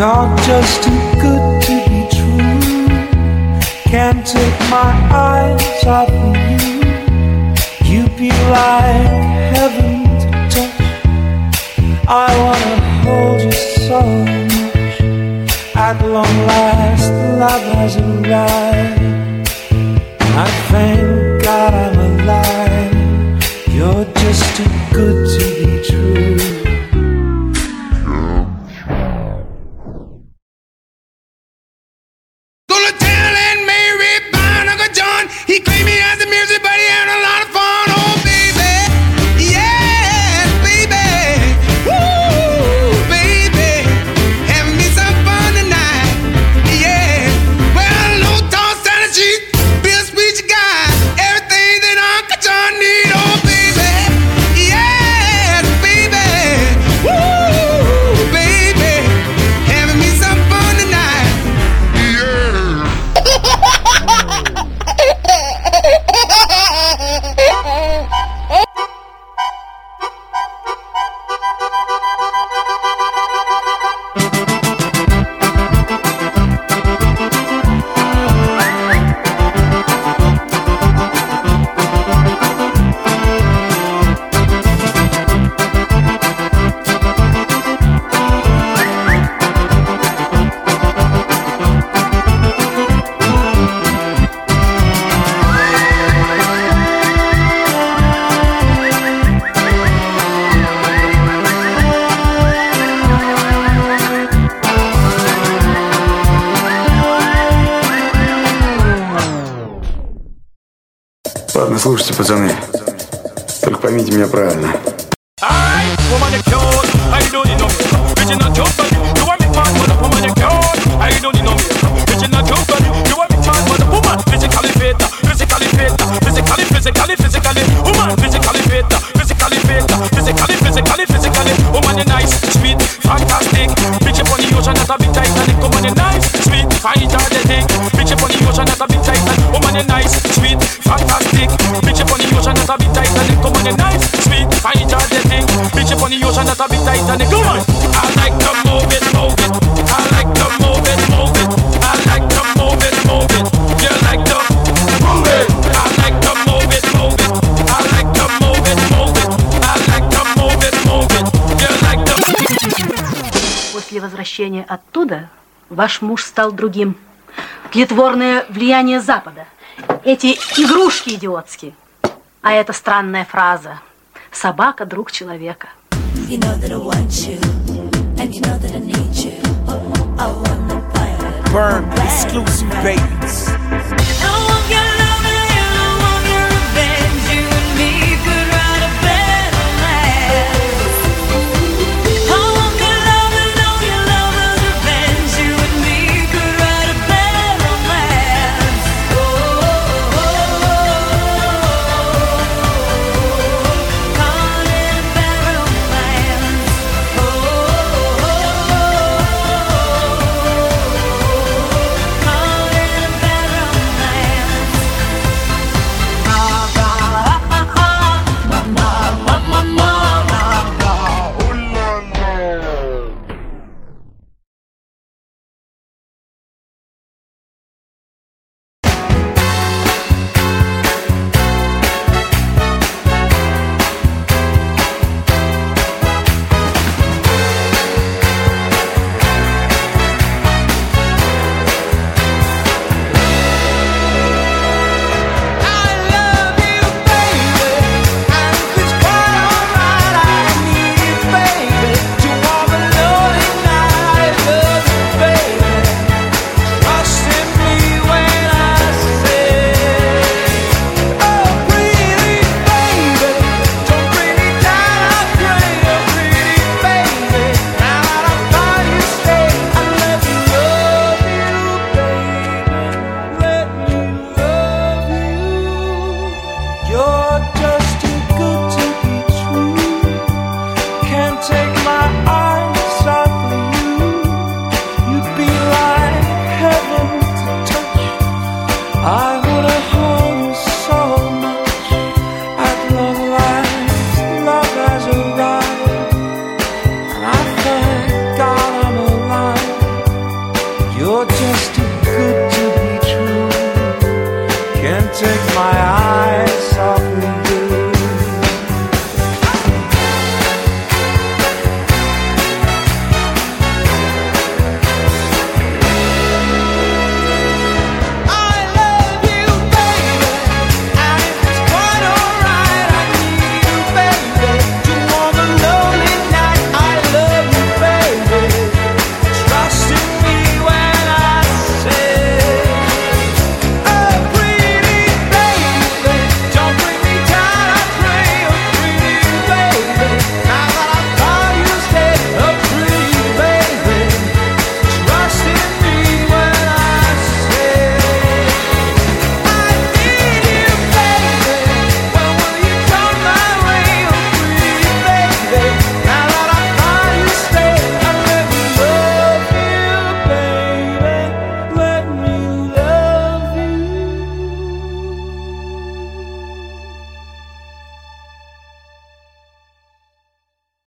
You're just too good to be true. Can't take my eyes off of you. You'd be like heaven to touch. I wanna hold you so much. At long last, love has arrived. I thank God I'm alive. You're just too good to be true. He claimed me as a music, but he had a lot of fun. Oh, baby, yeah, baby, woo, baby, having me some fun tonight, yeah. Well, low toss down the street, Bill Sweet, you got everything that Uncle John need. Oh, baby, yeah, baby, woo, baby, having me some fun tonight, yeah. Ладно, слушайте, пацаны. Только поймите меня правильно. После возвращения оттуда ваш муж стал другим. Тлетворное влияние Запада. Эти игрушки идиотские. А эта странная фраза. Собака – друг человека. You know that I want you, and you know that I need you. I wanna buy it. Burn exclusive, baby.